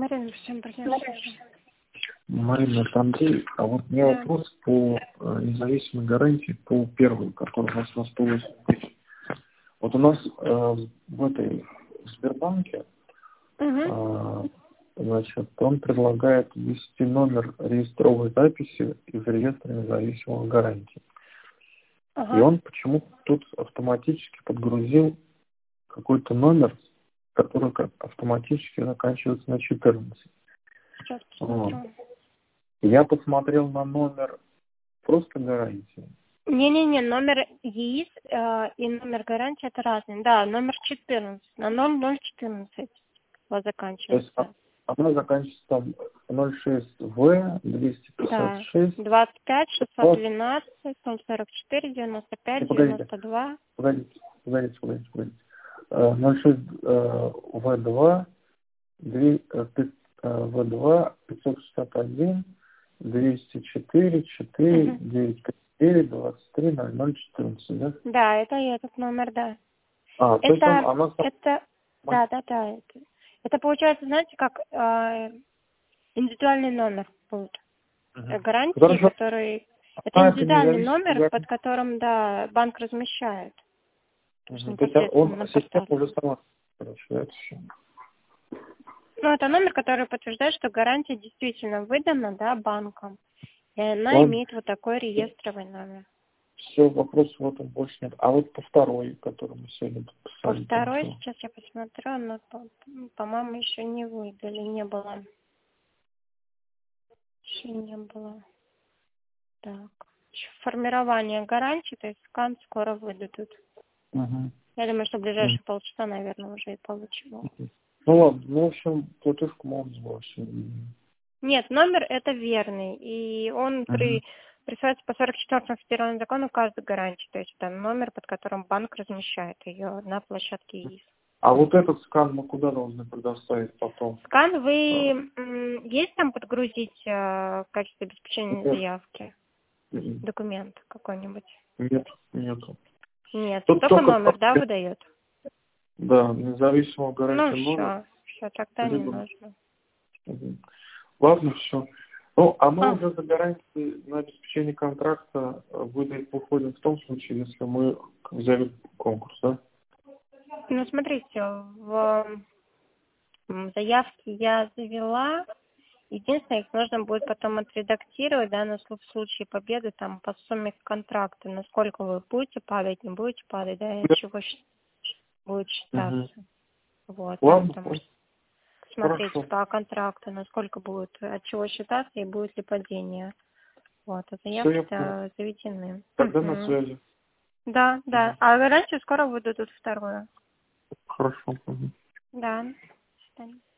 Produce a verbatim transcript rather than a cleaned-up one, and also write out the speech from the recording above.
Марина, всем принесу. Марина, это Андрей. А вот у меня Да. вопрос по э, независимой гарантии по первой, которая у нас на сто восемь тысяч. Вот у нас э, в этой в Сбербанке, Угу. э, значит, он предлагает ввести номер реестровой записи из реестра независимых гарантий. И Ага. он почему-то тут автоматически подгрузил какой-то номер, который как автоматически заканчивается на четырнадцать. Сейчас Вот. посмотрю. Я посмотрел на номер просто гарантии. Не-не-не, номер ЕИС э, и номер гарантии это разные. Да, номер четырнадцать. На ноль ноль четырнадцать у вас То есть заканчивается. она заканчивается там ноль шесть вэ двести пятьдесят Да. шесть. двадцать пять шестьсот двенадцать ноль сорок четыре девяносто пять Погодите, девяносто два. погодите, погодите, погодите, погодите. Э, ноль шесть вэ два вэ два пятьсот шестьдесят один двести четыре четыре Угу. девять четыре двадцать три ноль ноль четырнадцать, да? Да, это этот номер, да. А, то есть он, Это, она сама- это, да, да, да. Это, это получается, знаете, как э, индивидуальный номер будет. Э, Мгм. Гарантии, Хорошо. который... Это А, это индивидуальный независимая номер, под гарантия. которым, да, банк размещает. То есть Мгм. То есть а непосредственно он, на система портале. уже сама, короче, это все. Ну, это номер, который подтверждает, что гарантия действительно выдана, да, банком. И она Ладно, имеет вот такой реестровый номер. все, вопросов в этом больше нет. А вот по второй, который мы сегодня По подписали, там второй, что? сейчас я посмотрю, но, по- по-моему, еще не выдали, не было. Еще не было. Так. Еще формирование гарантии, то есть скан скоро выдадут. Угу. Я думаю, что в ближайшие полчаса, наверное, уже и получу. Ну ладно, ну в общем, платежку можно сбросить. Нет, номер это верный. И он Угу. при присваивается по сорок четвёртому федеральному закону каждой гарантии. То есть это номер, под которым банк размещает ее на площадке ЕИС. А вот этот скан мы куда должны предоставить потом? Скан вы А, м, есть там подгрузить э, в качестве обеспечения Нет, заявки? Документ какой-нибудь? нет, нету. Нет, Тут только только, номер, да, выдает? да, независимого Ну гарантии номер. все, все, тогда не Либо... нужно. Мгм. Ладно, все. Ну, а мы А, уже за гарантией на обеспечение контракта э, выдать выходим в том случае, если мы взяли конкурс, да? ну смотрите, в м, заявке я завела. Единственное, их нужно будет потом отредактировать, да, на слу- в случае победы, там, по сумме контракта, насколько вы будете падать, не будете падать, да, и от чего щ- будет Угу. считаться. Вот, там, Ладно, потому что смотреть хорошо. по контракту, насколько будет, от чего считаться и будет ли падение. Вот, а Все, я понял. заявки-то заведены. Тогда на Мгм. связи. Да, да. Мгм. А гарантию скоро выдадут вторую. Хорошо. Мгм. Да. До свидания.